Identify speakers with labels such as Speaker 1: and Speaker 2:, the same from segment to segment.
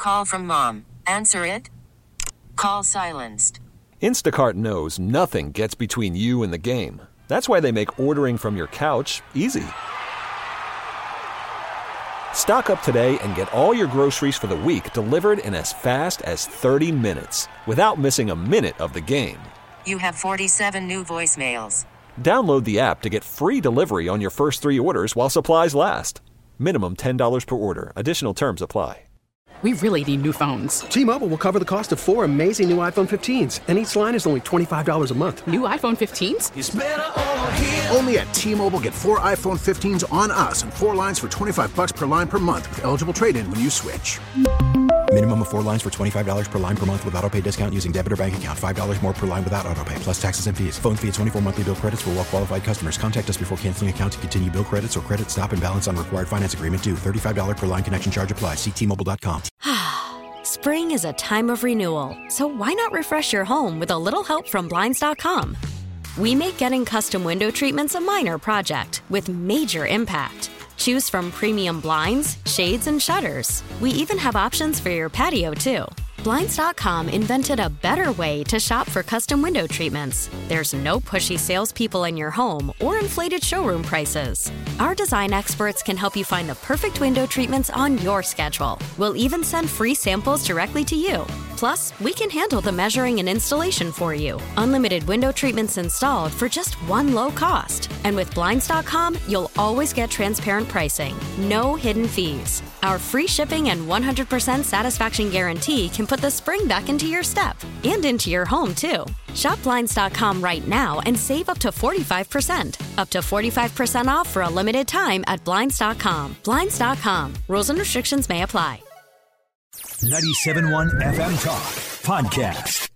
Speaker 1: Call from mom. Answer it. Call silenced.
Speaker 2: Instacart knows nothing gets between you and the game. That's why they make ordering from your couch easy. Stock up today and get all your groceries for the week delivered in as fast as 30 minutes without missing a minute of the game.
Speaker 1: You have 47 new voicemails.
Speaker 2: Download the app to get free delivery on your first 3 orders while supplies last. Minimum $10 per order. Additional terms apply.
Speaker 3: We really need new phones.
Speaker 4: T-Mobile will cover the cost of 4 amazing new iPhone 15s, and each line is only $25 a month.
Speaker 3: New iPhone 15s?
Speaker 5: It's better over here. Only at T-Mobile, get 4 iPhone 15s on us and 4 lines for $25 per line per month with eligible trade-in when you switch.
Speaker 6: Minimum of 4 lines for $25 per line per month with autopay discount using debit or bank account. $5 more per line without autopay, plus taxes and fees. Phone fee at 24 monthly bill credits for well-qualified customers. Contact us before canceling account to continue bill credits or credit stop and balance on required finance agreement due. $35 per line connection charge applies. See T-Mobile.com.
Speaker 7: Spring is a time of renewal, so why not refresh your home with a little help from Blinds.com? We make getting custom window treatments a minor project with major impact. Choose from premium blinds, shades, and shutters. We even have options for your patio, too. Blinds.com invented a better way to shop for custom window treatments. There's no pushy salespeople in your home or inflated showroom prices. Our design experts can help you find the perfect window treatments on your schedule. We'll even send free samples directly to you. Plus, we can handle the measuring and installation for you. Unlimited window treatments installed for just one low cost. And with Blinds.com, you'll always get transparent pricing. No hidden fees. Our free shipping and 100% satisfaction guarantee can put the spring back into your step and into your home, too. Shop Blinds.com right now and save up to 45%. Up to 45% off for a limited time at Blinds.com. Blinds.com. Rules and restrictions may apply.
Speaker 8: 97.1 FM Talk Podcast.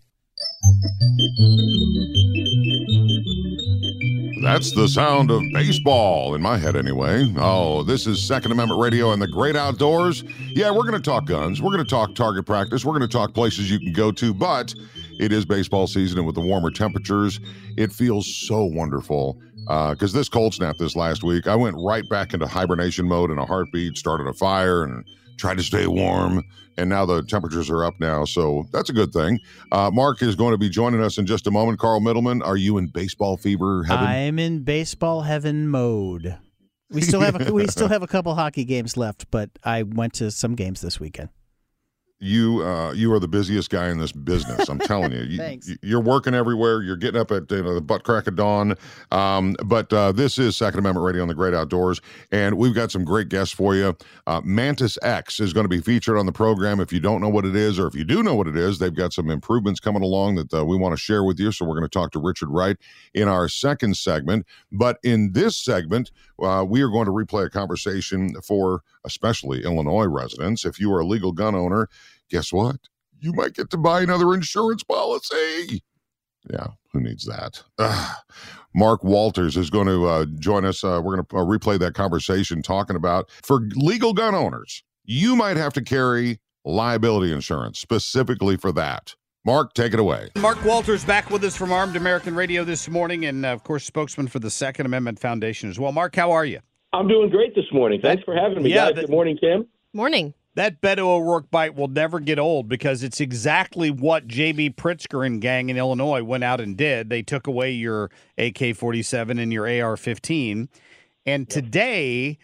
Speaker 9: That's the sound of baseball in my head anyway. Oh, this is Second Amendment Radio and the great outdoors. Yeah, we're going to talk guns. We're going to talk target practice. We're going to talk places you can go to, but it is baseball season, and with the warmer temperatures, it feels so wonderful. Because this cold snap this last week, I went right back into hibernation mode in a heartbeat, started a fire, and tried to stay warm. And now the temperatures are up now, so that's a good thing. Mark is going to be joining us in just a moment. Carl Middleman, are you in baseball fever heaven?
Speaker 10: I'm in baseball heaven mode. We still have a couple hockey games left, but I went to some games this weekend.
Speaker 9: You are the busiest guy in this business. I'm telling you.
Speaker 10: Thanks.
Speaker 9: You're working everywhere. You're getting up at the butt crack of dawn. But this is Second Amendment Radio on the Great Outdoors, and we've got some great guests for you. Mantis X is going to be featured on the program. If you don't know what it is, or if you do know what it is, they've got some improvements coming along that we want to share with you. So we're going to talk to Richard Wright in our second segment. But in this segment, we are going to replay a conversation for especially Illinois residents. If you are a legal gun owner, guess what? You might get to buy another insurance policy. Yeah, who needs that? Mark Walters is going to join us. We're going to replay that conversation talking about, for legal gun owners, you might have to carry liability insurance specifically for that. Mark, take it away.
Speaker 11: Mark Walters back with us from Armed American Radio this morning, and, of course, spokesman for the Second Amendment Foundation as well. Mark, how are you?
Speaker 12: I'm doing great this morning. Thanks for having me, guys. Good morning, Kim.
Speaker 13: Morning.
Speaker 11: That Beto O'Rourke bite will never get old because it's exactly what J.B. Pritzker and gang in Illinois went out and did. They took away your AK-47 and your AR-15. And today,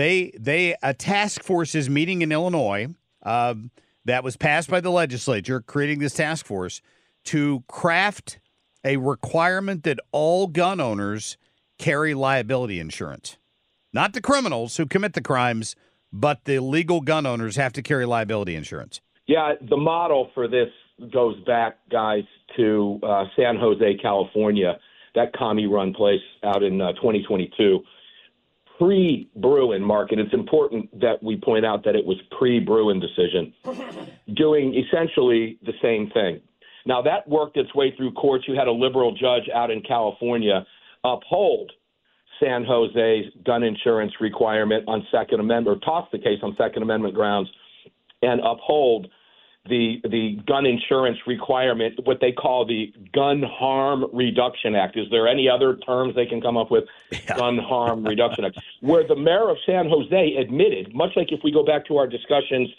Speaker 11: a task force is meeting in Illinois that was passed by the legislature, creating this task force to craft a requirement that all gun owners carry liability insurance. Not the criminals who commit the crimes, but the legal gun owners have to carry liability insurance.
Speaker 12: Yeah, the model for this goes back, guys, to San Jose, California, that commie-run place out in 2022. Pre-Bruen, Mark, and it's important that we point out that it was pre-Bruen decision, doing essentially the same thing. Now, that worked its way through courts. You had a liberal judge out in California uphold San Jose's gun insurance requirement on Second Amendment, or toss the case on Second Amendment grounds, and uphold the gun insurance requirement, what they call the Gun Harm Reduction Act. Is there any other terms they can come up with? Yeah. Gun Harm Reduction Act, where the mayor of San Jose admitted, much like if we go back to our discussions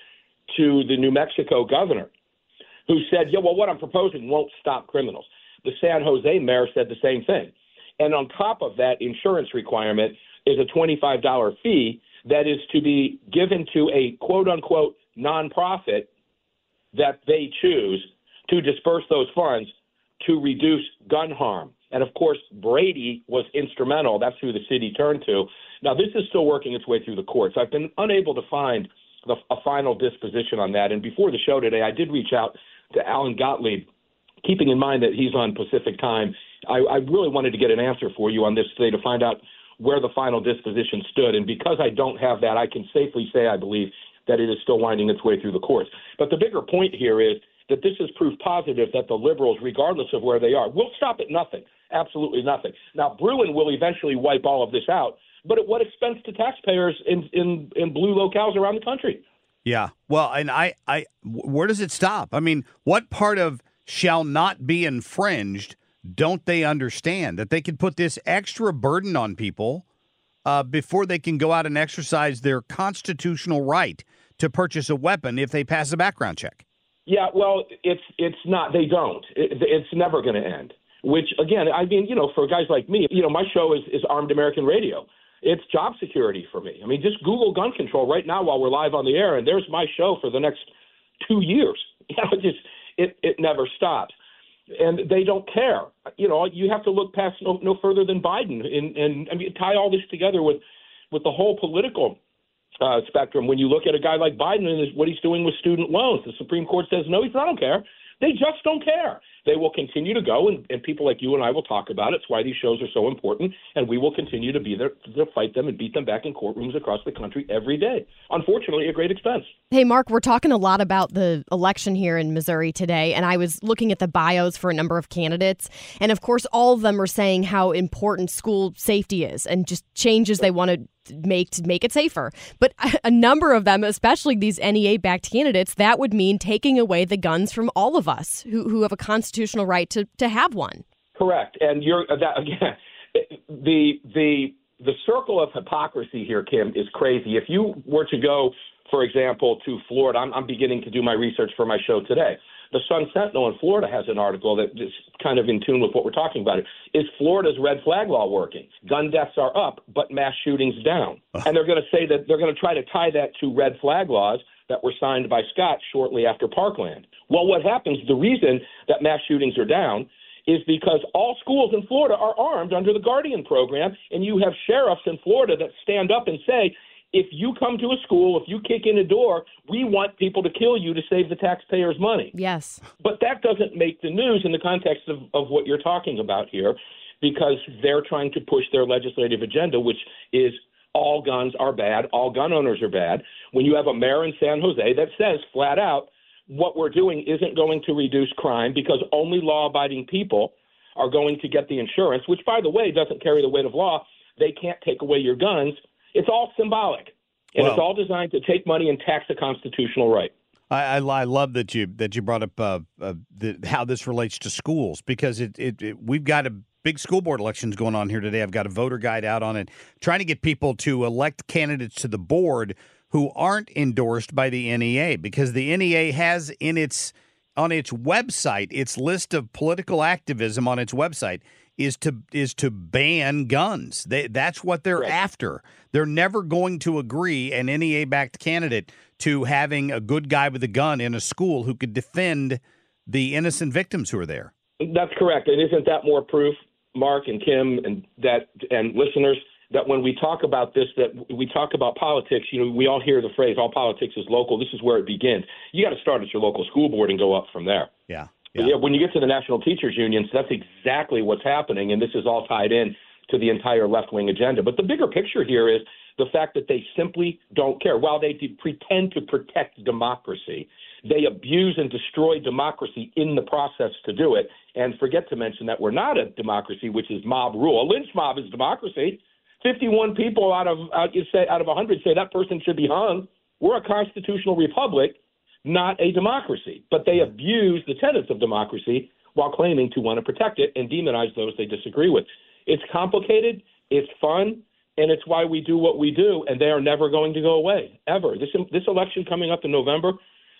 Speaker 12: to the New Mexico governor, who said, yeah, well, what I'm proposing won't stop criminals. The San Jose mayor said the same thing. And on top of that insurance requirement is a $25 fee that is to be given to a quote-unquote nonprofit that they choose to disperse those funds to reduce gun harm. And, of course, Brady was instrumental. That's who the city turned to. Now, this is still working its way through the courts. I've been unable to find a final disposition on that. And before the show today, I did reach out to Alan Gottlieb, keeping in mind that he's on Pacific time. I really wanted to get an answer for you on this today to find out where the final disposition stood. And because I don't have that, I can safely say I believe that it is still winding its way through the courts. But the bigger point here is that this is proof positive that the liberals, regardless of where they are, will stop at nothing, absolutely nothing. Now, Bruen will eventually wipe all of this out, but at what expense to taxpayers in blue locales around the country?
Speaker 11: Yeah. Well, and where does it stop? I mean, what part of shall not be infringed don't they understand? That they can put this extra burden on people before they can go out and exercise their constitutional right to purchase a weapon if they pass a background check.
Speaker 12: Yeah, well, it's not. They don't. It's never going to end. Which, again, I mean, for guys like me, my show is Armed American Radio. It's job security for me. I mean, just Google gun control right now while we're live on the air, and there's my show for the next 2 years. It never stops. And they don't care. You have to look past no further than Biden and I mean, tie all this together with the whole political spectrum. When you look at a guy like Biden and what he's doing with student loans, the Supreme Court says, no, I don't care. They just don't care. They will continue to go, and people like you and I will talk about it. It's why these shows are so important, and we will continue to be there to fight them and beat them back in courtrooms across the country every day. Unfortunately, at great expense.
Speaker 13: Hey, Mark, we're talking a lot about the election here in Missouri today, and I was looking at the bios for a number of candidates, and of course, all of them are saying how important school safety is and just changes they want to make it safer. But a number of them, especially these NEA-backed candidates, that would mean taking away the guns from all of us who have a constitutional right to have one.
Speaker 12: Correct. And the circle of hypocrisy here, Kim, is crazy. If you were to go, for example, to Florida, I'm beginning to do my research for my show today. The Sun-Sentinel in Florida has an article that is kind of in tune with what we're talking about. Is Florida's red flag law working? Gun deaths are up, but mass shootings down. And they're going to say that they're going to try to tie that to red flag laws that were signed by Scott shortly after Parkland. Well, what happens, the reason that mass shootings are down is because all schools in Florida are armed under the Guardian program, and you have sheriffs in Florida that stand up and say, if you come to a school, if you kick in a door, we want people to kill you to save the taxpayers' money.
Speaker 13: Yes.
Speaker 12: But that doesn't make the news in the context of what you're talking about here, because they're trying to push their legislative agenda, which is all guns are bad, all gun owners are bad. When you have a mayor in San Jose that says flat out, what we're doing isn't going to reduce crime because only law-abiding people are going to get the insurance, which, by the way, doesn't carry the weight of law. They can't take away your guns. It's all symbolic, and it's all designed to take money and tax a constitutional right.
Speaker 11: I love that you brought up how this relates to schools, because we've got a big school board elections going on here today. I've got a voter guide out on it, trying to get people to elect candidates to the board who aren't endorsed by the NEA, because the NEA has on its website, its list of political activism on its website is to ban guns. That's what they're after. They're never going to agree, an NEA-backed candidate, to having a good guy with a gun in a school who could defend the innocent victims who are there.
Speaker 12: That's correct. And isn't that more proof, Mark and Kim and listeners, that when we talk about this, that we talk about politics, we all hear the phrase, all politics is local. This is where it begins. You got to start at your local school board and go up from there.
Speaker 11: Yeah.
Speaker 12: Yeah, when you get to the National Teachers Unions, that's exactly what's happening, and this is all tied in to the entire left-wing agenda. But the bigger picture here is the fact that they simply don't care. While they pretend to protect democracy, they abuse and destroy democracy in the process to do it, and forget to mention that we're not a democracy, which is mob rule. A lynch mob is democracy. 51 people out of 100 say that person should be hung. We're a constitutional republic, not a democracy. But they abuse the tenets of democracy while claiming to want to protect it and demonize those they disagree with. It's complicated, it's fun, and it's why we do what we do, and they are never going to go away, ever. This election coming up in November,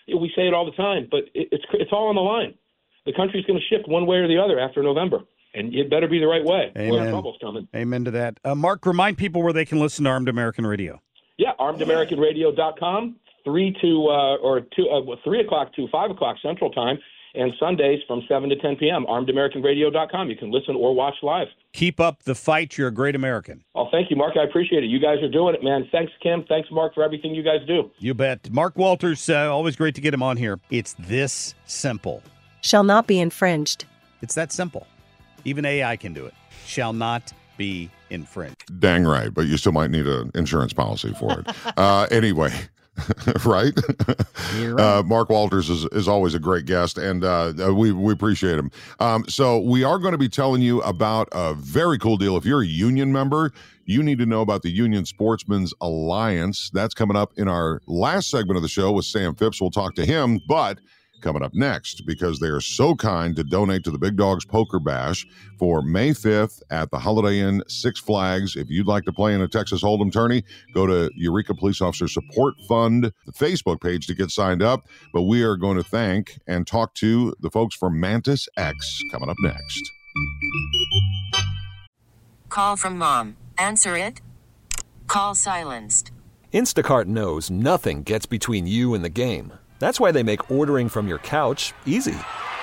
Speaker 12: We say it all the time, but it's all on the line. The country's going to shift one way or the other after November, and it better be the right way.
Speaker 11: Amen.
Speaker 12: Trouble's coming.
Speaker 11: Amen to that. Mark, remind people where they can listen to Armed American Radio.
Speaker 12: Yeah, armedamericanradio.com, 3 o'clock to 5 o'clock Central Time, and Sundays from 7 to 10 p.m., armedamericanradio.com. You can listen or watch live.
Speaker 11: Keep up the fight. You're a great American.
Speaker 12: Oh, thank you, Mark. I appreciate it. You guys are doing it, man. Thanks, Kim. Thanks, Mark, for everything you guys do.
Speaker 11: You bet. Mark Walters, always great to get him on here. It's this simple.
Speaker 14: Shall not be infringed.
Speaker 11: It's that simple. Even AI can do it. Shall not be infringed.
Speaker 9: Dang right, but you still might need an insurance policy for it. Anyway. Right?
Speaker 10: You're right.
Speaker 9: Mark Walters is always a great guest, and we appreciate him. So we are going to be telling you about a very cool deal. If you're a union member, you need to know about the Union Sportsmen's Alliance. That's coming up in our last segment of the show with Sam Phipps. We'll talk to him, but coming up next, because they are so kind to donate to the Big Dogs Poker Bash for May 5th at the Holiday Inn Six Flags. If you'd like to play in a Texas Hold'em tourney, go to Eureka Police Officer Support Fund, the Facebook page, to get signed up. But we are going to thank and talk to the folks from Mantis X coming up next.
Speaker 1: Call from mom. Answer it. Call silenced.
Speaker 2: Instacart knows nothing gets between you and the game. That's why they make ordering from your couch easy.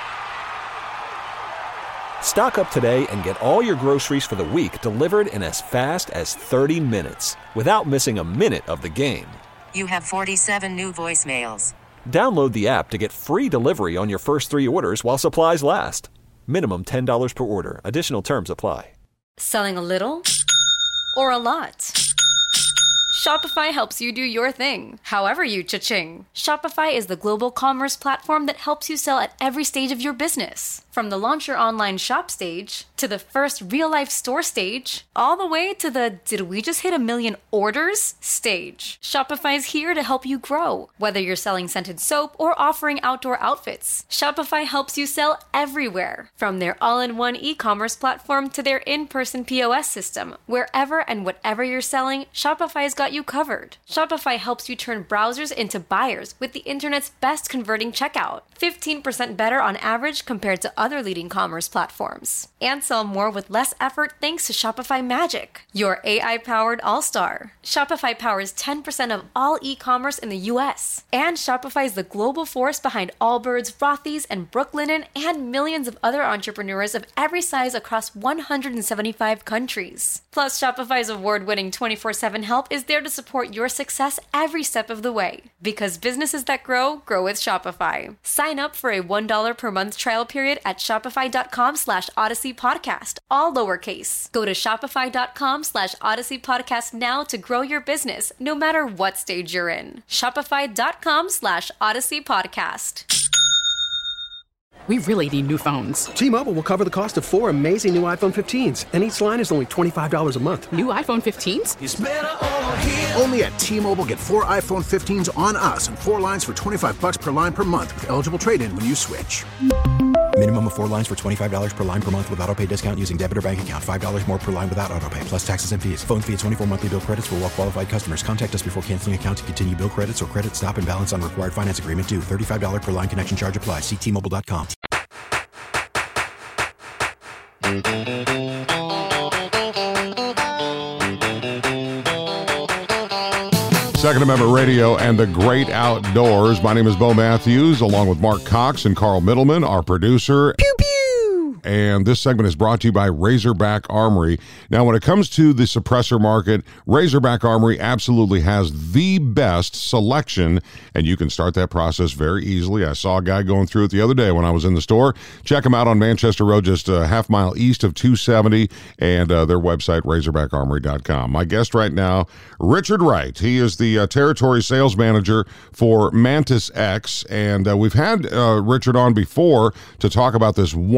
Speaker 2: Stock up today and get all your groceries for the week delivered in as fast as 30 minutes without missing a minute of the game.
Speaker 1: You have 47 new voicemails.
Speaker 2: Download the app to get free delivery on your first 3 orders while supplies last. Minimum $10 per order. Additional terms apply.
Speaker 15: Selling a little or a lot? Shopify helps you do your thing, however you cha-ching. Shopify is the global commerce platform that helps you sell at every stage of your business. From the launch your online shop stage, to the first real-life store stage, all the way to the did we just hit 1 million orders stage. Shopify's here to help you grow. Whether you're selling scented soap or offering outdoor outfits, Shopify helps you sell everywhere. From their all-in-one e-commerce platform to their in-person POS system, wherever and whatever you're selling, Shopify's got you covered. Shopify helps you turn browsers into buyers with the internet's best converting checkout. 15% better on average compared to other leading commerce platforms. And sell more with less effort thanks to Shopify Magic, your AI-powered all-star. Shopify powers 10% of all e-commerce in the U.S. And Shopify is the global force behind Allbirds, Rothy's, and Brooklinen, and millions of other entrepreneurs of every size across 175 countries. Plus, Shopify's award-winning 24/7 help is there to support your success every step of the way. Because businesses that grow, grow with Shopify. Sign up for a $1 per month trial period at shopify.com/Odyssey Podcast, all lowercase. Go to shopify.com/Odyssey Podcast now to grow your business, no matter what stage you're in. Shopify.com/Odyssey Podcast.
Speaker 3: We really need new phones.
Speaker 4: T-Mobile will cover the cost of 4 amazing new iPhone 15s, and each line is only $25 a month.
Speaker 3: New iPhone 15s?
Speaker 5: It's better over here. Only at T-Mobile, get 4 iPhone 15s on us and 4 lines for $25 per line per month with eligible trade-in when you switch.
Speaker 6: Minimum of 4 lines for $25 per line per month with autopay discount using debit or bank account. $5 more per line without autopay, plus taxes and fees. Phone fee at 24 monthly bill credits for well-qualified customers. Contact us before canceling account to continue bill credits or credit stop and balance on required finance agreement due. $35 per line connection charge applies. See T-Mobile.com.
Speaker 9: Second Amendment Radio and the Great Outdoors. My name is Bo Matthews, along with Mark Cox and Carl Middleman, our producer. Pew, pew! And this segment is brought to you by Razorback Armory. Now, when it comes to the suppressor market, Razorback Armory absolutely has the best selection, and you can start that process very easily. I saw a guy going through it the other day when I was in the store. Check them out on Manchester Road, just a half mile east of 270, and their website, RazorbackArmory.com. My guest right now, Richard Wright. He is the territory sales manager for Mantis X, and we've had Richard on before to talk about this wonderful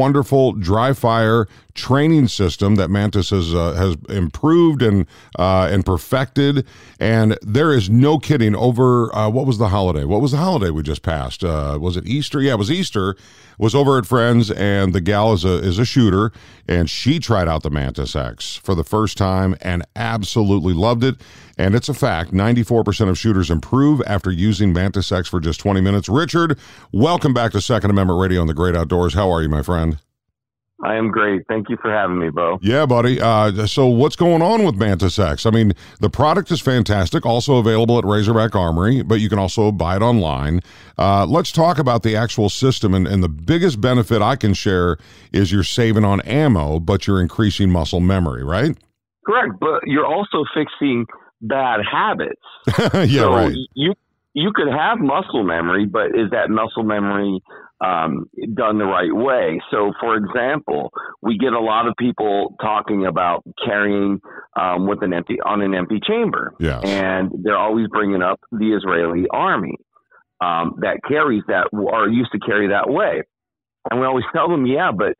Speaker 9: incredible dry fire training system that Mantis has improved and perfected. And there is no kidding over, what was the holiday? What was the holiday we just passed? Was it Easter? Yeah, it was Easter. Was over at Friends, and the gal is a shooter, and she tried out the Mantis X for the first time and absolutely loved it. And it's a fact, 94% of shooters improve after using Mantis X for just 20 minutes. Richard, welcome back to Second Amendment Radio on the Great Outdoors. How are you, my friend?
Speaker 16: I am great. Thank you for having me, Bo.
Speaker 9: Yeah, buddy. So what's going on with Mantis X? I mean, the product is fantastic, also available at Razorback Armory, but you can also buy it online. Let's talk about the actual system, and the biggest benefit I can share is you're saving on ammo, but you're increasing muscle memory, right?
Speaker 16: Correct, but you're also fixing bad habits.
Speaker 9: Yeah,
Speaker 16: so
Speaker 9: right.
Speaker 16: You could have muscle memory, but is that muscle memory done the right way? So, for example, we get a lot of people talking about carrying on an empty chamber, and they're always bringing up the Israeli army that carries that, or used to carry that way, and we always tell them, yeah, but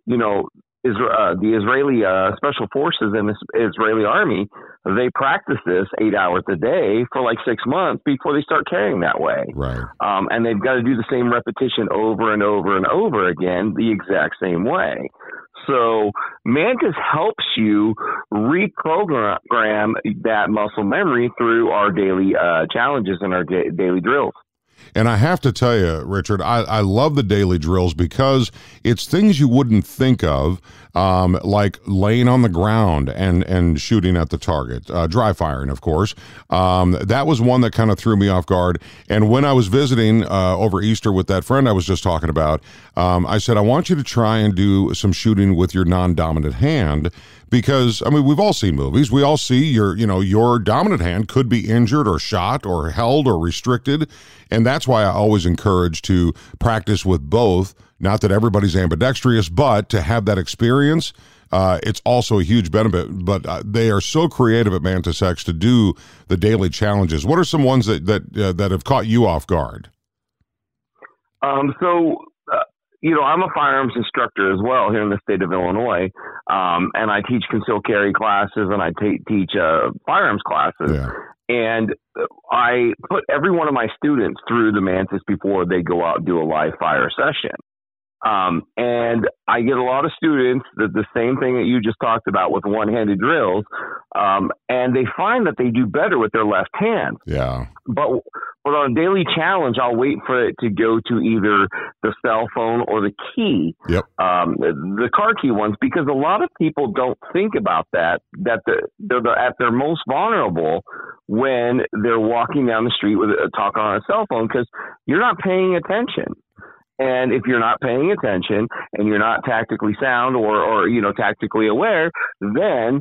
Speaker 16: the Israeli special forces and the Israeli army, they practice this 8 hours a day for like 6 months before they start carrying that way.
Speaker 9: Right.
Speaker 16: And they've got to do the same repetition over and over and over again the exact same way. So Mantis helps you reprogram that muscle memory through our daily challenges and our daily drills.
Speaker 9: And I have to tell you, Richard, I love the daily drills because it's things you wouldn't think of, like laying on the ground and shooting at the target, dry firing, of course. That was one that kind of threw me off guard. And when I was visiting over Easter with that friend I was just talking about, I said, I want you to try and do some shooting with your non-dominant hand. Because, I mean, we've all seen movies. We all see your dominant hand could be injured or shot or held or restricted. And that's why I always encourage to practice with both. Not that everybody's ambidextrous, but to have that experience, it's also a huge benefit. But they are so creative at Mantis X to do the daily challenges. What are some ones that have caught you off guard?
Speaker 16: I'm a firearms instructor as well here in the state of Illinois, and I teach concealed carry classes and I teach firearms classes.
Speaker 9: Yeah.
Speaker 16: And I put every one of my students through the Mantis before they go out and do a live fire session. And I get a lot of students that the same thing that you just talked about with one-handed drills, and they find that they do better with their left hand.
Speaker 9: Yeah.
Speaker 16: But on a daily challenge, I'll wait for it to go to either the cell phone or the key, the car key ones, because a lot of people don't think about that they're at their most vulnerable when they're walking down the street with talking on a cell phone, because you're not paying attention. And if you're not paying attention and you're not tactically sound or tactically aware, then,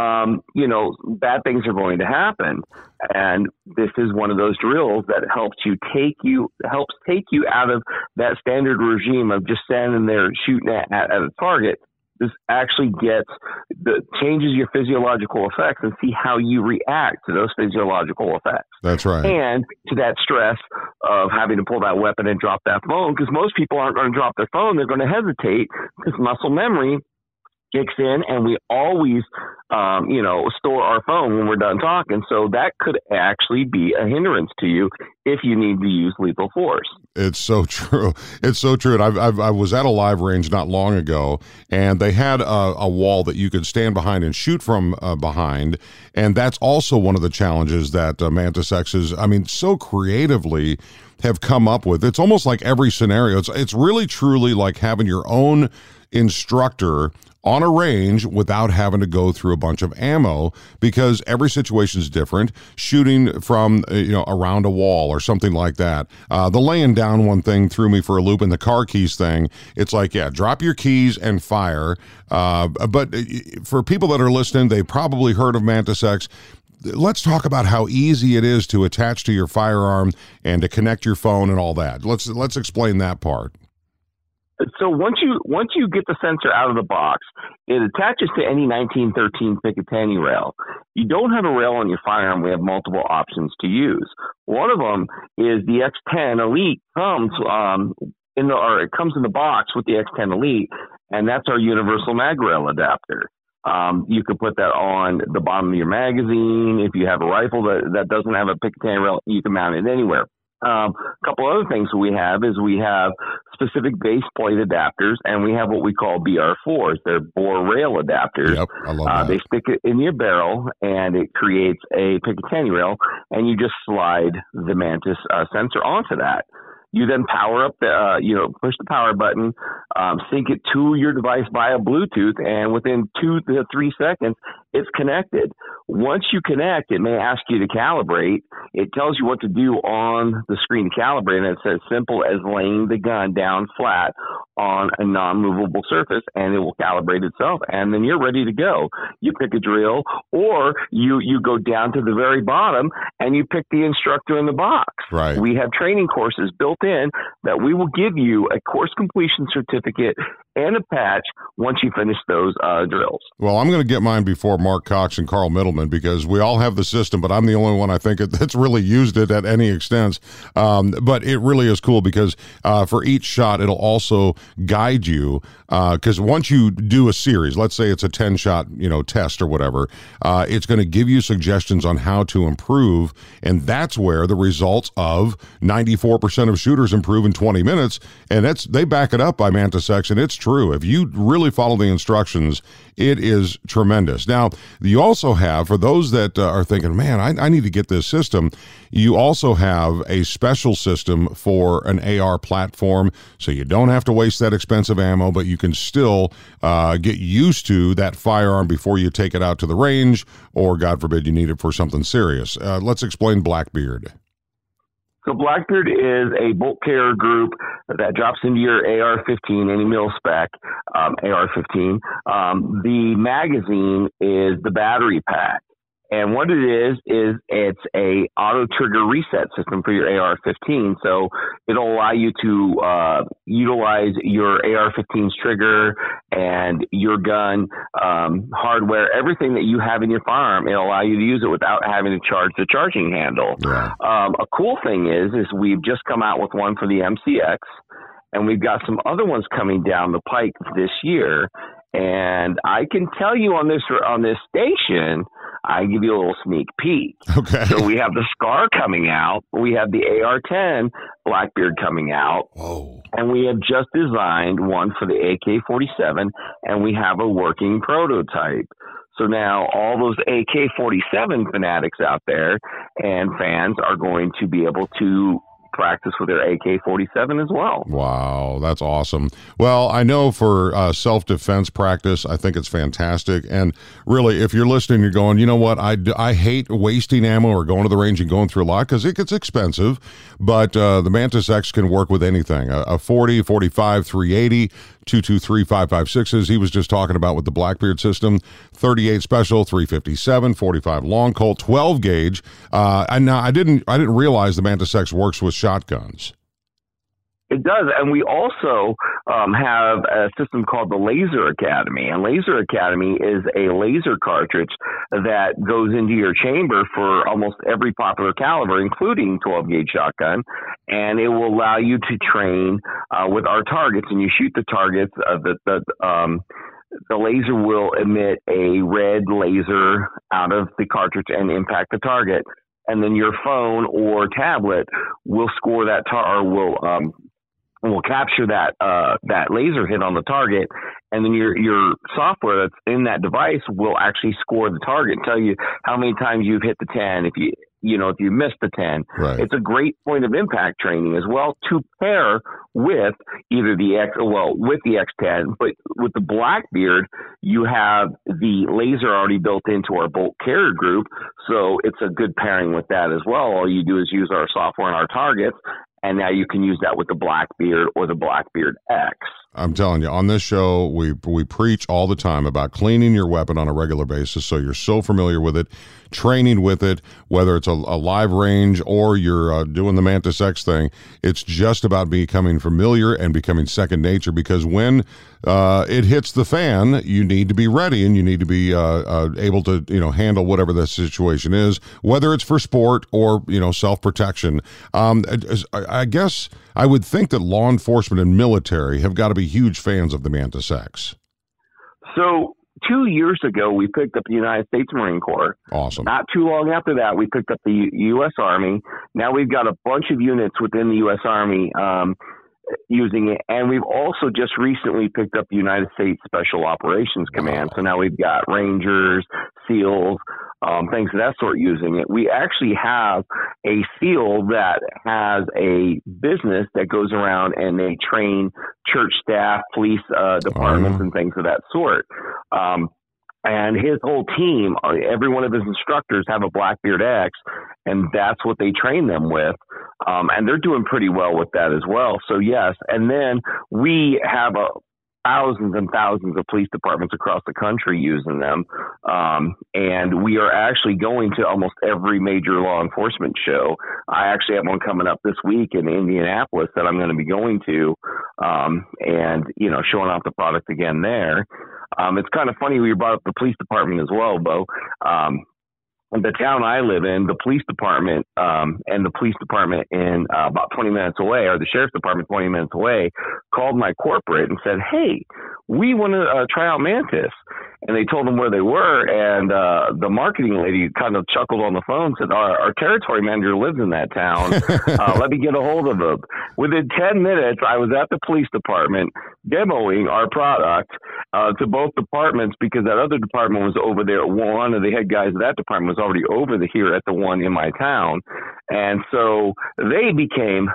Speaker 16: bad things are going to happen. And this is one of those drills that helps take you out of that standard regime of just standing there shooting at a target. This actually changes your physiological effects and see how you react to those physiological effects.
Speaker 9: That's right.
Speaker 16: And to that stress of having to pull that weapon and drop that phone, because most people aren't going to drop their phone. They're going to hesitate because muscle memory kicks in, and we always, store our phone when we're done talking. So that could actually be a hindrance to you if you need to use lethal force.
Speaker 9: It's so true. It's so true. And I was at a live range not long ago, and they had a wall that you could stand behind and shoot from behind. And that's also one of the challenges that Mantis X is, so creatively have come up with. It's almost like every scenario. It's really, truly like having your own instructor on a range without having to go through a bunch of ammo, because every situation is different. Shooting from around a wall or something like that. The laying down one thing threw me for a loop, and the car keys thing, it's like, drop your keys and fire. But for people that are listening, they probably heard of Mantis X. Let's talk about how easy it is to attach to your firearm and to connect your phone and all that. Let's explain that part.
Speaker 16: So once you get the sensor out of the box, it attaches to any 1913 Picatinny rail. You don't have a rail on your firearm. We have multiple options to use. One of them is the X10 Elite comes in the box with the X10 Elite, and that's our universal mag rail adapter. You could put that on the bottom of your magazine. If you have a rifle that doesn't have a Picatinny rail, you can mount it anywhere. A couple other things we have specific base plate adapters, and we have what we call BR4s. They're bore rail adapters.
Speaker 9: Yep, I love that.
Speaker 16: They stick it in your barrel, and it creates a Picatinny rail, and you just slide the Mantis sensor onto that. You then power up push the power button, sync it to your device via Bluetooth, and within 2 to 3 seconds, it's connected. Once you connect, it may ask you to calibrate. It tells you what to do on the screen to calibrate, and it's as simple as laying the gun down flat on a non-movable surface, and it will calibrate itself, and then you're ready to go. You pick a drill, or you go down to the very bottom, and you pick the instructor in the box.
Speaker 9: Right.
Speaker 16: We have training courses built in that we will give you a course completion certificate and a patch once you finish those drills.
Speaker 9: Well, I'm going to get mine before Mark Cox and Carl Middleman, because we all have the system, but I'm the only one I think that's really used it at any extent. But it really is cool because for each shot, it'll also guide you, because once you do a series, let's say it's a 10-shot test or whatever, it's going to give you suggestions on how to improve, and that's where the results of 94% of shooters improve in 20 minutes, and they back it up by Mantis X, and it's true. If you really follow the instructions, it is tremendous. Now, you also have, for those that are thinking, man, I need to get this system, you also have a special system for an AR platform, so you don't have to waste that expensive ammo, but you can still get used to that firearm before you take it out to the range, or God forbid you need it for something serious. Let's explain Blackbeard.
Speaker 16: So Blackbeard is a bolt carrier group that drops into your AR-15, any mil spec AR-15. The magazine is the battery pack. And what it is it's a auto trigger reset system for your AR-15. So it'll allow you to utilize your AR-15's trigger and your gun hardware, everything that you have in your firearm. It'll allow you to use it without having to charge the charging handle.
Speaker 9: Yeah.
Speaker 16: A cool thing is we've just come out with one for the MCX, and we've got some other ones coming down the pike this year. And I can tell you on this station, I give you a little sneak peek.
Speaker 9: Okay.
Speaker 16: So we have the SCAR coming out. We have the AR-10 Blackbeard coming out.
Speaker 9: Whoa.
Speaker 16: And we have just designed one for the AK-47, and we have a working prototype. So now all those AK-47 fanatics out there and fans are going to be able to practice with their AK-47 as well.
Speaker 9: Wow, that's awesome. Well, I know for self-defense practice, I think it's fantastic. And really, if you're listening, you're going, you know what, I hate wasting ammo or going to the range and going through a lot because it gets expensive. But the Mantis X can work with anything. A 40, 45, 380, 223-556s. He was just talking about with the Blackbeard system, 38 special, 357, 45 long Colt, 12 gauge. And now I didn't realize the Mantis X works with shotguns.
Speaker 16: It does, and we also have a system called the Laser Academy. And Laser Academy is a laser cartridge that goes into your chamber for almost every popular caliber, including 12-gauge shotgun, and it will allow you to train with our targets. And you shoot the targets. The laser will emit a red laser out of the cartridge and impact the target. And then your phone or tablet will score that will capture that laser hit on the target, and then your software that's in that device will actually score the target and tell you how many times you've hit the 10 if you missed the 10.
Speaker 9: Right.
Speaker 16: It's a great point of impact training as well to pair with either with the X10, but with the Blackbeard, you have the laser already built into our bolt carrier group, so it's a good pairing with that as well. All you do is use our software and our targets, and now you can use that with the Blackbeard or the Blackbeard X.
Speaker 9: I'm telling you, on this show, we preach all the time about cleaning your weapon on a regular basis so you're so familiar with it, training with it, whether it's a live range or you're doing the Mantis X thing. It's just about becoming familiar and becoming second nature, because when it hits the fan, you need to be ready and you need to be able to handle whatever the situation is, whether it's for sport or self-protection. I guess I would think that law enforcement and military have got to be really huge fans of the Mantis X.
Speaker 16: So 2 years ago, we picked up the United States Marine Corps.
Speaker 9: Awesome.
Speaker 16: Not too long after that, we picked up the U.S. Army. Now we've got a bunch of units within the U.S. Army using it. And we've also just recently picked up the United States Special Operations Command. So now we've got Rangers, SEALs, things of that sort using it. We actually have a SEAL that has a business that goes around and they train church staff, police departments, and things of that sort. And his whole team, every one of his instructors have a Blackbeard X, and that's what they train them with. And they're doing pretty well with that as well. So, yes. And then we have thousands and thousands of police departments across the country using them. And we are actually going to almost every major law enforcement show. I actually have one coming up this week in Indianapolis that I'm going to be going to, and, showing off the product again there. It's kind of funny we brought up the police department as well, Bo. The town I live in, the police department and the police department in about 20 minutes away, or the sheriff's department 20 minutes away, called my corporate and said, hey, we want to try out Mantis. And they told them where they were, and the marketing lady kind of chuckled on the phone and said, our territory manager lives in that town. Let me get a hold of him. Within 10 minutes, I was at the police department demoing our product to both departments, because that other department was over there. One of the head guys of that department was already over here at the one in my town. And so they became,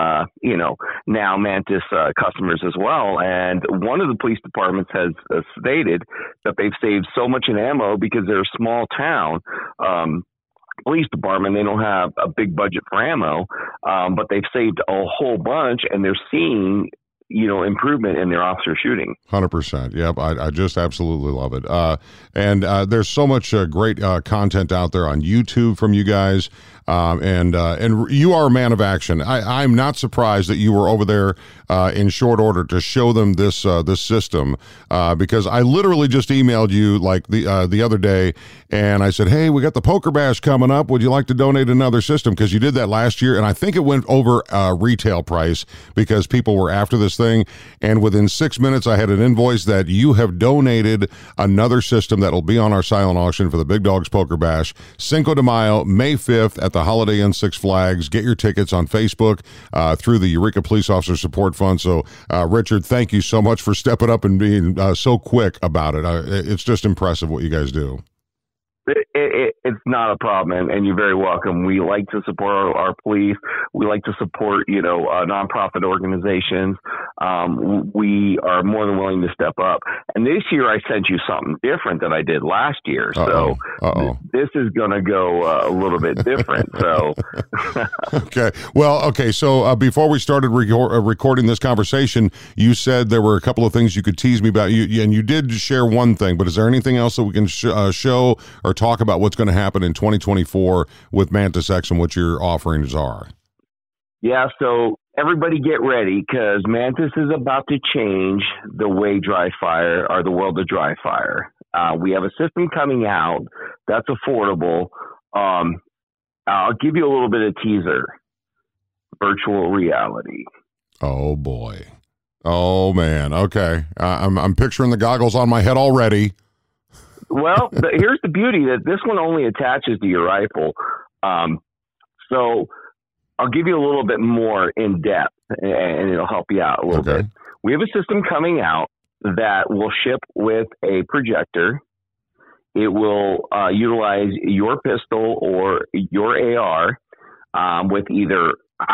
Speaker 16: now Mantis customers as well. And one of the police departments has stated that they've saved so much in ammo because they're a small town. Police department, they don't have a big budget for ammo, but they've saved a whole bunch, and they're seeing improvement in their officer shooting.
Speaker 9: 100%. Yep. I just absolutely love it. And there's so much great content out there on YouTube from you guys. And you are a man of action. I'm not surprised that you were over there in short order to show them this system, because I literally just emailed you like the other day, and I said, hey, we got the Poker Bash coming up. Would you like to donate another system? Because you did that last year, and I think it went over retail price because people were after this thing. And within 6 minutes, I had an invoice that you have donated another system that will be on our silent auction for the Big Dogs Poker Bash, Cinco de Mayo, May 5th at the Holiday Inn Six Flags. Get your tickets on Facebook through the Eureka Police Officer Support Fund. So, Richard, thank you so much for stepping up and being so quick about it. It's just impressive what you guys do.
Speaker 16: It's not a problem, and you're very welcome. We like to support our police. We like to support, nonprofit organizations. We are more than willing to step up. And this year, I sent you something different than I did last year. So this is going to go a little bit different. So
Speaker 9: okay. Well, okay. So before we started recording this conversation, you said there were a couple of things you could tease me about. And you did share one thing, but is there anything else that we can show or talk about what's going to happen in 2024 with Mantis X and what your offerings are?
Speaker 16: Yeah, so everybody get ready, because Mantis is about to change the way the world of dry fire. We have a system coming out that's affordable. I'll give you a little bit of teaser. Virtual reality.
Speaker 9: Oh boy. Oh man. Okay. I'm picturing the goggles on my head already.
Speaker 16: Well, here's the beauty, that this one only attaches to your rifle. So I'll give you a little bit more in depth, and it'll help you out a little bit. We have a system coming out that will ship with a projector. It will utilize your pistol or your AR with either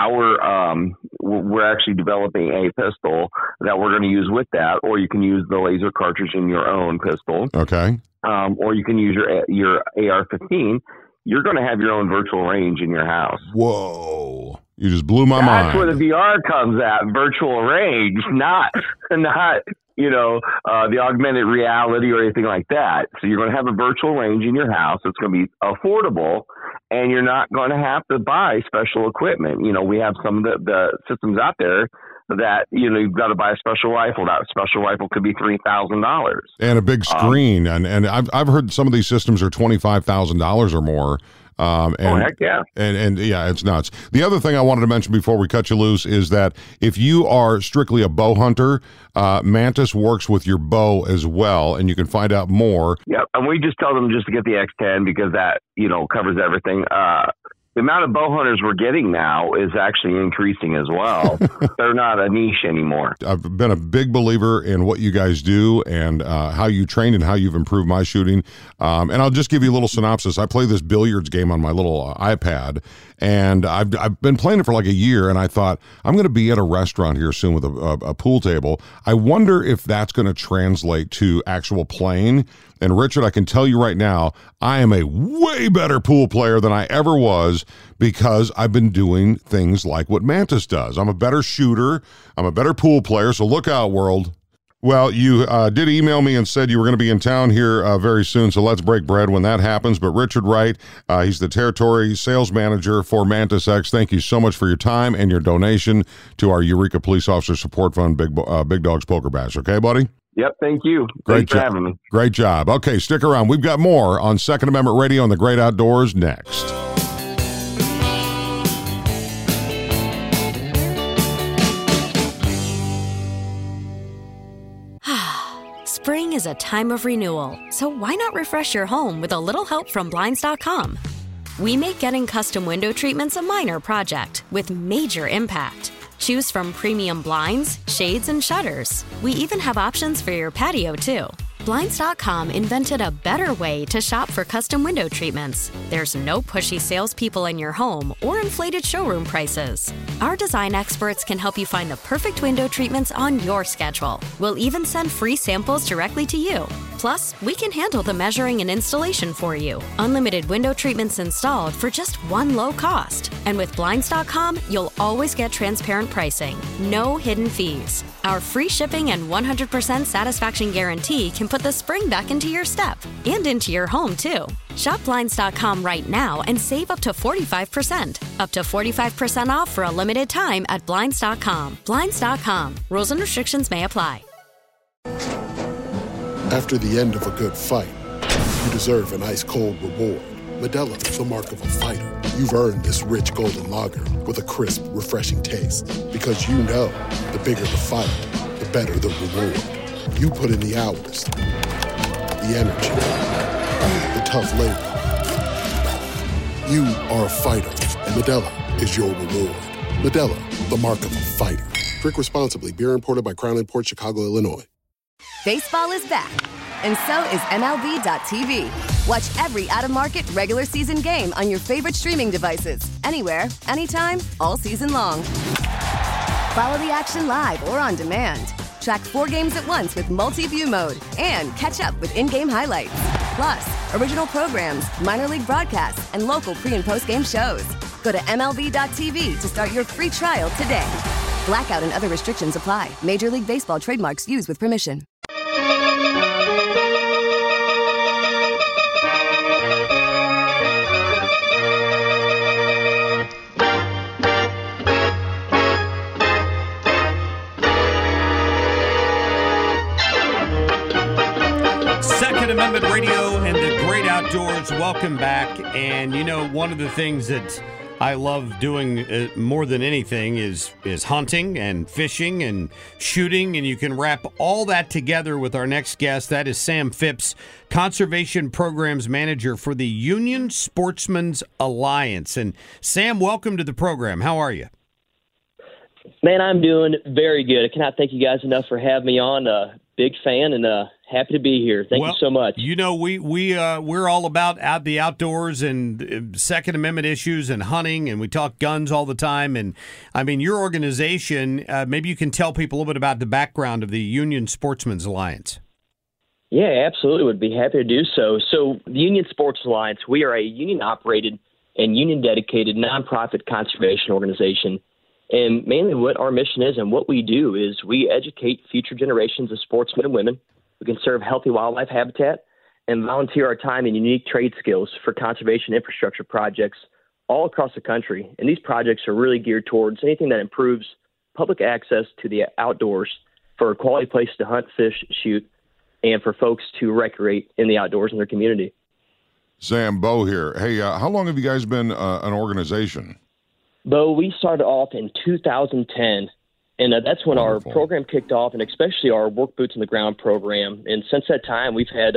Speaker 16: we're actually developing a pistol that we're going to use with that, or you can use the laser cartridge in your own pistol.
Speaker 9: Okay.
Speaker 16: Or you can use your AR-15. You're going to have your own virtual range in your house.
Speaker 9: Whoa. You just blew my mind.
Speaker 16: That's where the VR comes at, virtual range, not the augmented reality or anything like that. So you're going to have a virtual range in your house. It's going to be affordable, and you're not going to have to buy special equipment. We have some of the systems out there that, you've got to buy a special rifle. That special rifle could be $3,000.
Speaker 9: And a big screen. And I've heard some of these systems are $25,000 or more. Heck yeah. And yeah, it's nuts. The other thing I wanted to mention before we cut you loose is that if you are strictly a bow hunter, Mantis works with your bow as well, and you can find out more.
Speaker 16: Yep, and we just tell them just to get the X10 because that, covers everything. The amount of bow hunters we're getting now is actually increasing as well. They're not a niche anymore.
Speaker 9: I've been a big believer in what you guys do and how you train and how you've improved my shooting. And I'll just give you a little synopsis. I play this billiards game on my little iPad, and I've been playing it for like a year, and I thought, I'm going to be at a restaurant here soon with a pool table. I wonder if that's going to translate to actual playing. And Richard, I can tell you right now, I am a way better pool player than I ever was because I've been doing things like what Mantis does. I'm a better shooter. I'm a better pool player. So look out, world. Well, you did email me and said you were going to be in town here very soon, so let's break bread when that happens. But Richard Wright, he's the territory sales manager for Mantis X. Thank you so much for your time and your donation to our Eureka Police Officer Support Fund Big Dogs Poker Bash. Okay, buddy?
Speaker 16: Yep, thank you. Thanks for having me.
Speaker 9: Great job. Okay, stick around. We've got more on Second Amendment Radio and the Great Outdoors next.
Speaker 7: Spring is a time of renewal, so why not refresh your home with a little help from Blinds.com? We make getting custom window treatments a minor project with major impact. Choose from premium blinds, shades, and shutters. We even have options for your patio, too. Blinds.com invented a better way to shop for custom window treatments. There's no pushy salespeople in your home or inflated showroom prices. Our design experts can help you find the perfect window treatments on your schedule. We'll even send free samples directly to you. Plus, we can handle the measuring and installation for you. Unlimited window treatments installed for just one low cost. And with Blinds.com, you'll always get transparent pricing. No hidden fees. Our free shipping and 100% satisfaction guarantee can put the spring back into your step and into your home, too. Shop Blinds.com right now and save up to 45%. Up to 45% off for a limited time at Blinds.com. Blinds.com. Rules and restrictions may apply.
Speaker 17: After the end of a good fight, you deserve an ice-cold reward. Modelo is the mark of a fighter. You've earned this rich golden lager with a crisp, refreshing taste. Because you know, the bigger the fight, the better the reward. You put in the hours, the energy, the tough labor. You are a fighter, and Modelo is your reward. Modelo, the mark of a fighter. Drink responsibly. Beer imported by Crown Imports, Chicago, Illinois.
Speaker 18: Baseball is back, and so is MLB.tv. Watch every out-of-market regular season game on your favorite streaming devices, anywhere, anytime, all season long. Follow the action live or on demand. Track 4 games at once with multi-view mode and catch up with in-game highlights. Plus, original programs, minor league broadcasts, and local pre- and post-game shows. Go to MLB.tv to start your free trial today. Blackout and other restrictions apply. Major League Baseball trademarks used with permission.
Speaker 11: Second Amendment Radio and the Great Outdoors. Welcome back. And one of the things that I love doing more than anything is hunting and fishing and shooting, and you can wrap all that together with our next guest. That is Sam Phipps, Conservation Programs Manager for the Union Sportsmen's Alliance. And Sam, welcome to the program. How are you?
Speaker 19: Man, I'm doing very good. I cannot thank you guys enough for having me on. Big fan and happy to be here. Thank you so much.
Speaker 11: We're all about the outdoors and Second Amendment issues and hunting, and we talk guns all the time. And I mean, your organization, maybe you can tell people a little bit about the background of the Union Sportsmen's Alliance.
Speaker 19: Yeah, absolutely. Would be happy to do so. So the Union Sports Alliance, we are a union-operated and union-dedicated nonprofit conservation organization. And mainly what our mission is and what we do is we educate future generations of sportsmen and women who can serve healthy wildlife habitat and volunteer our time and unique trade skills for conservation infrastructure projects all across the country. And these projects are really geared towards anything that improves public access to the outdoors for quality places to hunt, fish, shoot, and for folks to recreate in the outdoors in their community.
Speaker 9: Sam, Bo here. Hey, how long have you guys been an organization?
Speaker 19: Bo, we started off in 2010, and that's when our program kicked off, and especially our Work Boots on the Ground program. And since that time, we've had,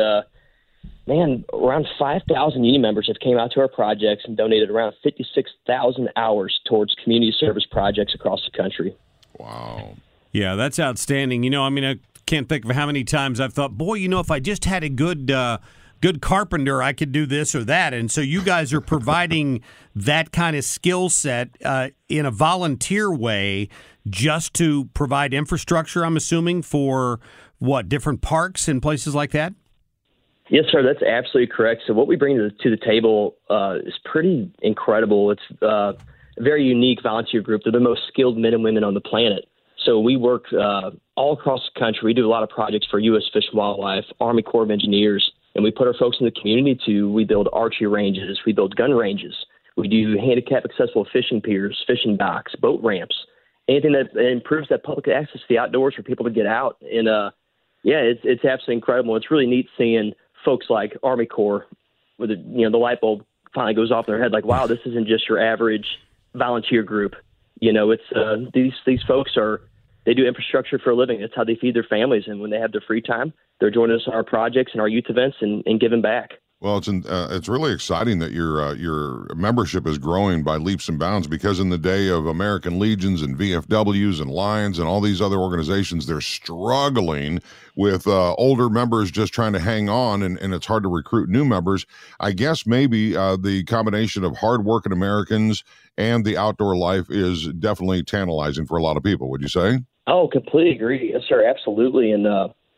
Speaker 19: around 5,000 union members have came out to our projects and donated around 56,000 hours towards community service projects across the country.
Speaker 9: Wow.
Speaker 20: Yeah, that's outstanding. I can't think of how many times I've thought, boy, if I just had a good carpenter, I could do this or that. And so you guys are providing that kind of skill set in a volunteer way just to provide infrastructure, I'm assuming, for different parks and places like that?
Speaker 19: Yes, sir, that's absolutely correct. So what we bring to the table is pretty incredible. It's a very unique volunteer group. They're the most skilled men and women on the planet. So we work all across the country. We do a lot of projects for U.S. Fish and Wildlife, Army Corps of Engineers, and we put our folks in the community we build archery ranges, we build gun ranges, we do handicap accessible fishing piers, fishing docks, boat ramps, anything that improves that public access to the outdoors for people to get out. And it's absolutely incredible. It's really neat seeing folks like Army Corps with the light bulb finally goes off in their head, like, wow, this isn't just your average volunteer group. It's these folks they do infrastructure for a living. That's how they feed their families. And when they have their free time, they're joining us on our projects and our youth events and giving back.
Speaker 9: Well, it's really exciting that your membership is growing by leaps and bounds, because in the day of American Legions and VFWs and Lions and all these other organizations, they're struggling with older members just trying to hang on, and it's hard to recruit new members. I guess maybe the combination of hardworking Americans and the outdoor life is definitely tantalizing for a lot of people. Would you say?
Speaker 19: Oh, completely agree. Yes, sir, absolutely. And,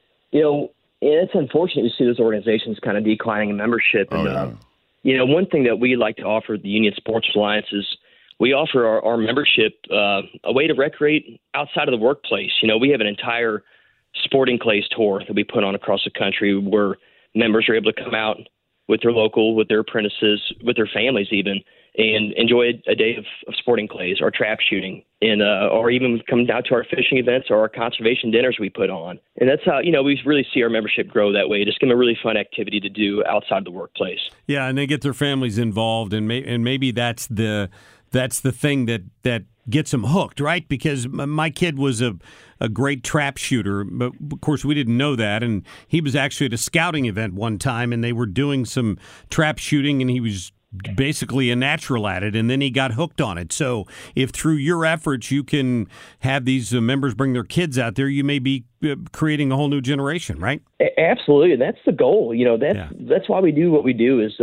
Speaker 19: it's unfortunate to see those organizations kind of declining in membership. And, one thing that we like to offer the Union Sports Alliance is we offer our membership a way to recreate outside of the workplace. We have an entire sporting clays tour that we put on across the country where members are able to come out with their apprentices, with their families even, and enjoy a day of sporting clays or trap shooting, and or even come down to our fishing events or our conservation dinners we put on. And that's how, we really see our membership grow that way. Just give them a really fun activity to do outside the workplace.
Speaker 20: Yeah, and they get their families involved, and maybe that's the thing that gets them hooked, right? Because my kid was a great trap shooter, but of course we didn't know that, and he was actually at a scouting event one time, and they were doing some trap shooting, and he was basically a natural at it, and then he got hooked on it. So if through your efforts you can have these members bring their kids out there, you may be creating a whole new generation, right?
Speaker 19: Absolutely. That's the goal. That's why we do what we do is,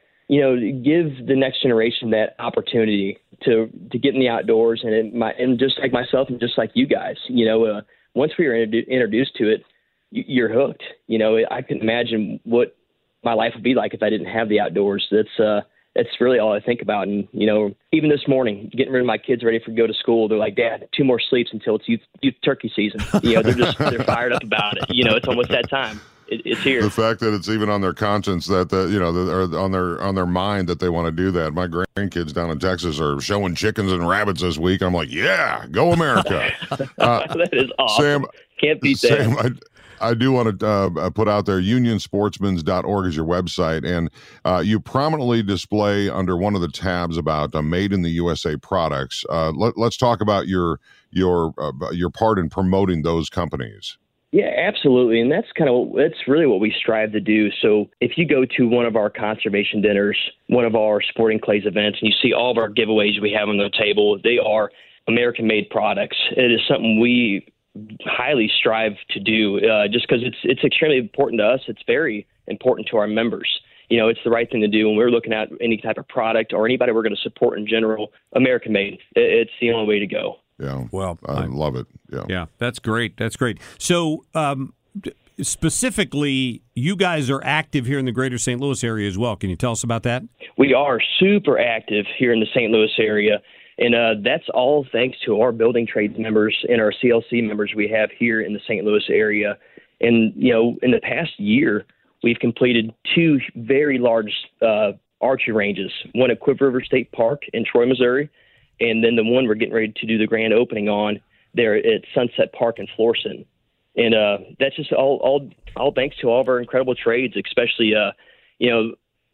Speaker 19: give the next generation that opportunity to get in the outdoors, and just like myself and just like you guys, once we are introduced to it, you're hooked. I couldn't imagine what my life would be like if I didn't have the outdoors. That's really all I think about. And, even this morning, getting rid of my kids ready to go to school, they're like, Dad, 2 more sleeps until it's youth turkey season. They're fired up about it. It's almost that time. It's here.
Speaker 9: The fact that it's even on their conscience or on their mind that they want to do that. My grandkids down in Texas are showing chickens and rabbits this week. I'm like, yeah, go America.
Speaker 19: That is awesome.
Speaker 9: Sam,
Speaker 19: can't beat that.
Speaker 9: Sam, I do want to put out there, unionsportsmans.org is your website, and you prominently display under one of the tabs about Made in the USA products. Let's talk about your part in promoting those companies.
Speaker 19: Yeah, absolutely. And that's really what we strive to do. So if you go to one of our conservation dinners, one of our sporting clays events, and you see all of our giveaways we have on the table, they are American-made products. It is something we highly strive to do just because it's extremely important to us. It's very important to our members. It's the right thing to do when we're looking at any type of product or anybody we're going to support in general. American-made. It's the only way to go.
Speaker 9: Yeah.
Speaker 20: Well,
Speaker 9: I love it.
Speaker 20: Yeah. That's great. So, specifically, you guys are active here in the greater St. Louis area as well. Can you tell us about that?
Speaker 19: We are super active here in the St. Louis area, and that's all thanks to our building trades members and our CLC members we have here in the St. Louis area. And, in the past year, we've completed 2 very large archery ranges, one at Quiver River State Park in Troy, Missouri, and then the one we're getting ready to do the grand opening on there at Sunset Park in Florissant. And that's just all thanks to all of our incredible trades, especially,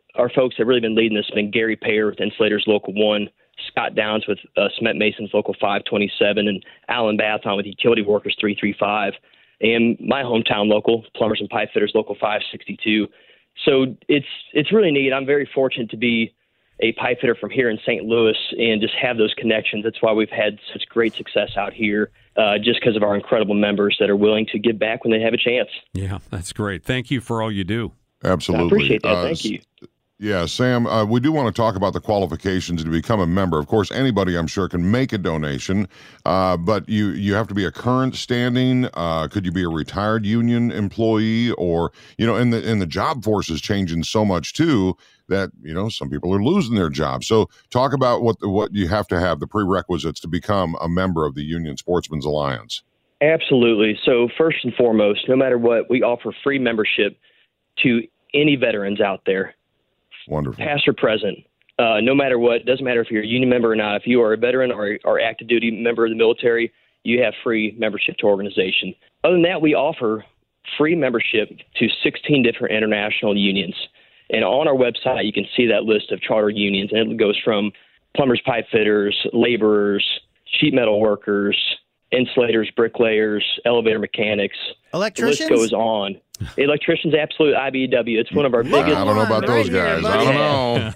Speaker 19: our folks that have really been leading this have been Gary Payer with Insulators Local 1, Scott Downs with Cement Masons Local 527, and Alan Bathon with Utility Workers 335, and my hometown local, Plumbers and Pipe Fitters Local 562. So it's really neat. I'm very fortunate to be a pipe fitter from here in St. Louis and just have those connections. That's why we've had such great success out here, just because of our incredible members that are willing to give back when they have a chance.
Speaker 20: Yeah, that's great. Thank you for all you do.
Speaker 9: Absolutely.
Speaker 19: I appreciate that. Thank you.
Speaker 9: Yeah, Sam, we do want to talk about the qualifications to become a member. Of course, anybody, I'm sure, can make a donation, but you have to be a current standing. Could you be a retired union employee? Or, and the job force is changing so much, too, that, some people are losing their jobs. So talk about what you have to have, the prerequisites to become a member of the Union Sportsmen's Alliance.
Speaker 19: Absolutely. So first and foremost, no matter what, we offer free membership to any veterans out there.
Speaker 9: Wonderful.
Speaker 19: Past or present, no matter what, doesn't matter if you're a union member or not. If you are a veteran or active duty member of the military, you have free membership to our organization. Other than that, we offer free membership to 16 different international unions. And on our website, you can see that list of charter unions, and it goes from plumbers, pipe fitters, laborers, sheet metal workers, insulators, bricklayers, elevator mechanics.
Speaker 10: Electricians?
Speaker 19: The list goes on. Electricians, absolute IBEW. It's one of our biggest.
Speaker 9: I don't know about those guys. I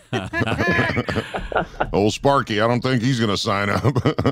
Speaker 9: don't know. Old Sparky, I don't think he's going to sign up.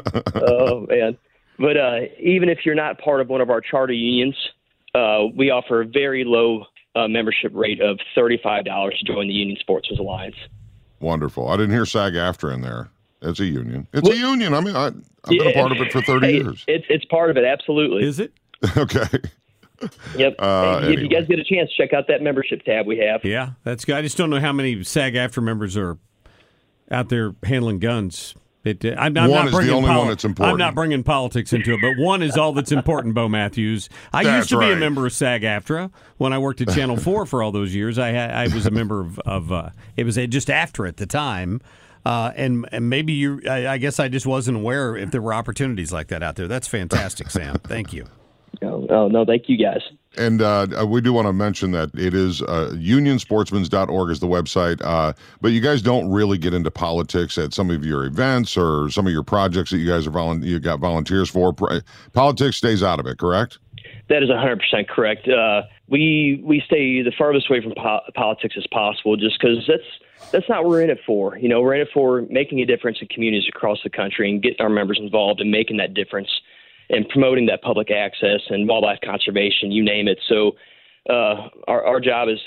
Speaker 19: Oh, man. But even if you're not part of one of our charter unions, we offer a very low membership rate of $35 to join the Union Sportsmen's Alliance.
Speaker 9: Wonderful. I didn't hear SAG-AFTRA in there. It's a union. It's a union. I mean, I've been a part of it for 30 years.
Speaker 19: It's part of it, absolutely.
Speaker 20: Is it?
Speaker 9: Okay.
Speaker 19: Yep. If you guys get a chance, check out that membership tab we have.
Speaker 20: Yeah, that's good. I just don't know how many SAG-AFTRA members are out there handling guns. I'm
Speaker 9: one
Speaker 20: not
Speaker 9: is the only one that's important.
Speaker 20: I'm not bringing politics into it, but one is all that's important, Bo Matthews. I used to be a member of SAG-AFTRA when I worked at Channel 4 for all those years. I was a member of it was just AFTRA at the time. And maybe I guess I just wasn't aware if there were opportunities like that out there. That's fantastic, Sam. Thank you.
Speaker 19: Oh, no, thank you guys.
Speaker 9: And we do want to mention that it is unionsportsmans.org is the website. But you guys don't really get into politics at some of your events or some of your projects that you guys you got volunteers for. Politics stays out of it, correct?
Speaker 19: That is 100% correct. We stay the farthest away from politics as possible, just because that's not what we're in it for. We're in it for making a difference in communities across the country and getting our members involved and making that difference and promoting that public access and wildlife conservation, you name it. So our job is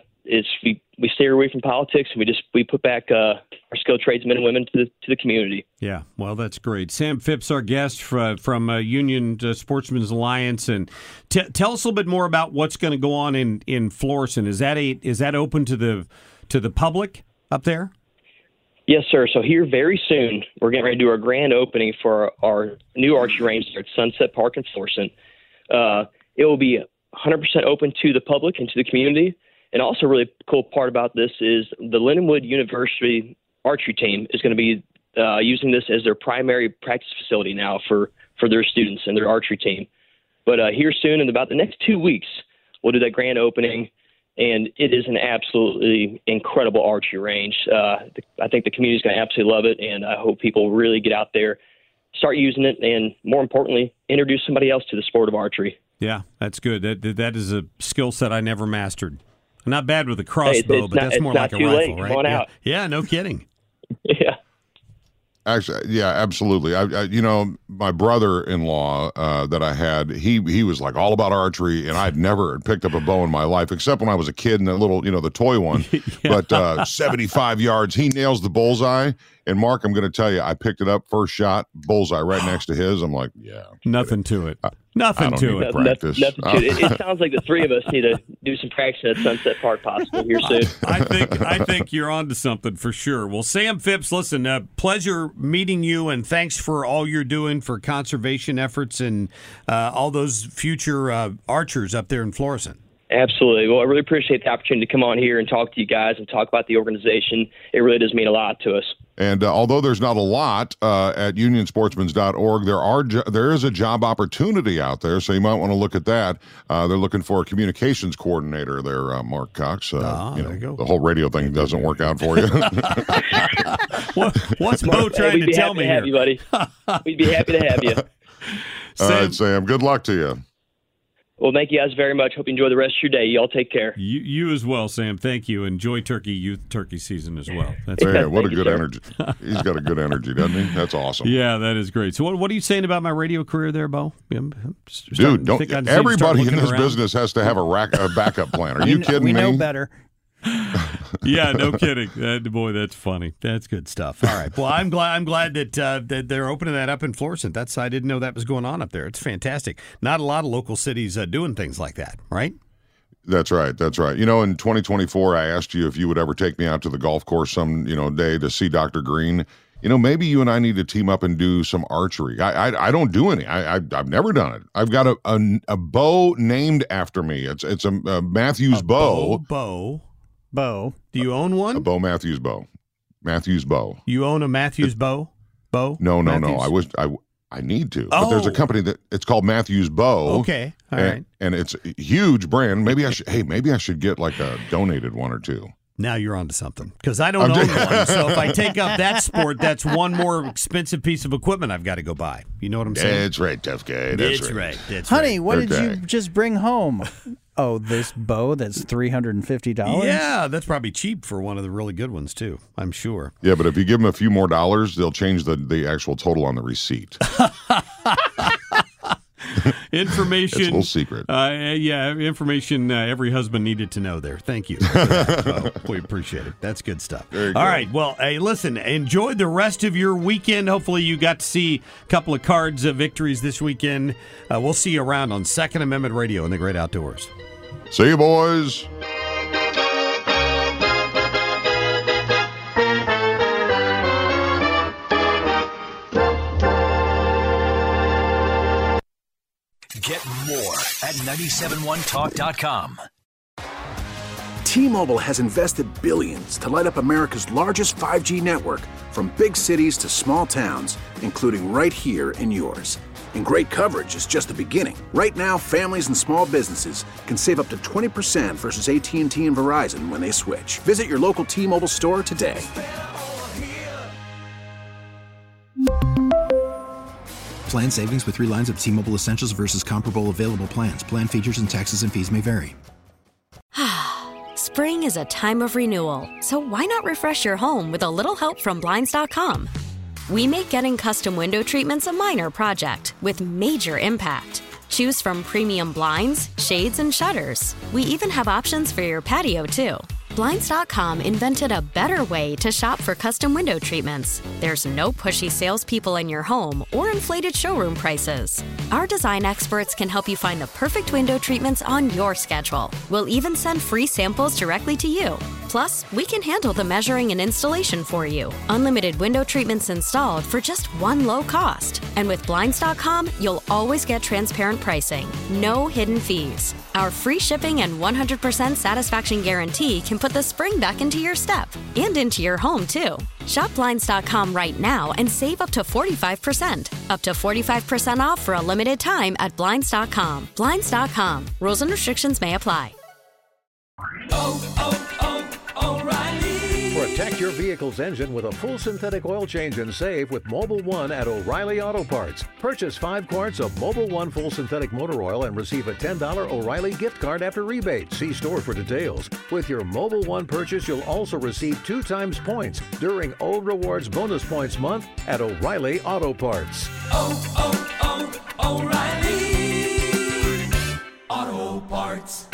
Speaker 19: we stay away from politics, and we put back our skilled tradesmen and women to the community.
Speaker 20: Yeah, well, that's great. Sam Phipps, our guest from Union Sportsmen's Alliance, and tell us a little bit more about what's going to go on in Florissant. Is that open to the public up there?
Speaker 19: Yes, sir. So here very soon, we're getting ready to do our grand opening for our new archery range there at Sunset Park in Florissant. It will be 100% open to the public and to the community. And also a really cool part about this is the Lindenwood University archery team is going to be using this as their primary practice facility now for their students and their archery team. But here soon, in about the next 2 weeks, we'll do that grand opening. And it is an absolutely incredible archery range. I think the community is going to absolutely love it, and I hope people really get out there, start using it, and more importantly, introduce somebody else to the sport of archery.
Speaker 20: Yeah, that's good. That is a skill set I never mastered. I'm not bad with a crossbow, but that's more like a rifle,
Speaker 19: late.
Speaker 20: right?
Speaker 19: Come on out.
Speaker 20: Yeah, no kidding.
Speaker 19: Yeah.
Speaker 9: Actually, yeah, absolutely. My brother-in-law that I had, he was like all about archery, and I'd never picked up a bow in my life, except when I was a kid and the little, the toy one. Yeah. But 75 yards, he nails the bullseye. And Mark, I'm going to tell you, I picked it up first shot, bullseye right next to his. I'm like, yeah,
Speaker 20: nothing to it. Nothing to it.
Speaker 9: Practice.
Speaker 19: Nothing to it. It sounds like the three of us need to do some practice at Sunset Park possibly here soon.
Speaker 20: I think you're on to something for sure. Well, Sam Phipps, listen, pleasure meeting you, and thanks for all you're doing for conservation efforts and all those future archers up there in Florissant.
Speaker 19: Absolutely. Well, I really appreciate the opportunity to come on here and talk to you guys and talk about the organization. It really does mean a lot to us.
Speaker 9: And although there's not a lot at unionsportsmans.org, there is a job opportunity out there, so you might want to look at that. They're looking for a communications coordinator there, Mark Cox.
Speaker 20: There you go.
Speaker 9: The whole radio thing doesn't work out for you.
Speaker 20: What's Bo trying to tell me here?
Speaker 19: We'd be happy to have you, buddy. We'd be happy to have you.
Speaker 9: All right, Sam. Good luck to you.
Speaker 19: Well, thank you guys very much. Hope you enjoy the rest of your day. Y'all take care.
Speaker 20: You as well, Sam. Thank you. Enjoy youth turkey season as well.
Speaker 9: That's man, what a good energy. He's got a good energy, doesn't he? That's awesome.
Speaker 20: Yeah, that is great. So what are you saying about my radio career there, Bo?
Speaker 9: Dude, everybody in this business has to have a backup plan. Are you kidding me?
Speaker 10: We know better.
Speaker 20: Yeah, no kidding. Boy, that's funny. That's good stuff. All right. Well, I'm glad that they're opening that up in Florissant. I didn't know that was going on up there. It's fantastic. Not a lot of local cities doing things like that, right?
Speaker 9: That's right. That's right. You know, in 2024, I asked you if you would ever take me out to the golf course some day to see Dr. Green. You know, maybe you and I need to team up and do some archery. I don't do any. I've never done it. I've got a bow named after me. It's a Matthews bow.
Speaker 10: Bow.
Speaker 20: Do you own one?
Speaker 9: A Bo Matthews bow. Matthews bow.
Speaker 20: You own a Matthews bow? Bow?
Speaker 9: No. I need to. But there's a company it's called Matthews Bow.
Speaker 20: Okay. All right.
Speaker 9: And it's a huge brand. Maybe I should get like a donated one or two.
Speaker 20: Now you're onto something, because I don't own one. So if I take up that sport, that's one more expensive piece of equipment I've got to go buy. You know what I'm saying?
Speaker 9: That's right, tough guy. That's right.
Speaker 10: Honey, what did you just bring home? Oh, this bow that's $350?
Speaker 20: Yeah, that's probably cheap for one of the really good ones, too, I'm sure.
Speaker 9: Yeah, but if you give them a few more dollars, they'll change the actual total on the receipt.
Speaker 20: Information.
Speaker 9: It's a little secret.
Speaker 20: Information every husband needed to know there. Thank you. We appreciate it. That's good stuff. All right. Well, hey, listen, enjoy the rest of your weekend. Hopefully you got to see a couple of Cards victories this weekend. We'll see you around on Second Amendment Radio in the Great Outdoors.
Speaker 9: See you, boys.
Speaker 8: Get more at 971talk.com.
Speaker 5: T-Mobile has invested billions to light up America's largest 5G network, from big cities to small towns, including right here in yours. And great coverage is just the beginning. Right now, families and small businesses can save up to 20% versus AT&T and Verizon when they switch. Visit your local T-Mobile store today.
Speaker 6: Plan savings with 3 lines of T-Mobile Essentials versus comparable available plans. Plan features and taxes and fees may vary.
Speaker 7: Spring is a time of renewal, so why not refresh your home with a little help from Blinds.com? We make getting custom window treatments a minor project with major impact. Choose from premium blinds, shades, and shutters. We even have options for your patio, too. Blinds.com invented a better way to shop for custom window treatments. There's no pushy salespeople in your home or inflated showroom prices. Our design experts can help you find the perfect window treatments on your schedule. We'll even send free samples directly to you. Plus, we can handle the measuring and installation for you. Unlimited window treatments installed for just one low cost. And with Blinds.com, you'll always get transparent pricing. No hidden fees. Our free shipping and 100% satisfaction guarantee can put the spring back into your step and into your home, too. Shop Blinds.com right now and save up to 45%. Up to 45% off for a limited time at Blinds.com. Blinds.com. Rules and restrictions may apply.
Speaker 21: Protect your vehicle's engine with a full synthetic oil change and save with Mobil 1 at O'Reilly Auto Parts. Purchase 5 quarts of Mobil 1 full synthetic motor oil and receive a $10 O'Reilly gift card after rebate. See store for details. With your Mobil 1 purchase, you'll also receive 2 times points during O Rewards Bonus Points Month at O'Reilly Auto Parts.
Speaker 22: O'Reilly Auto Parts.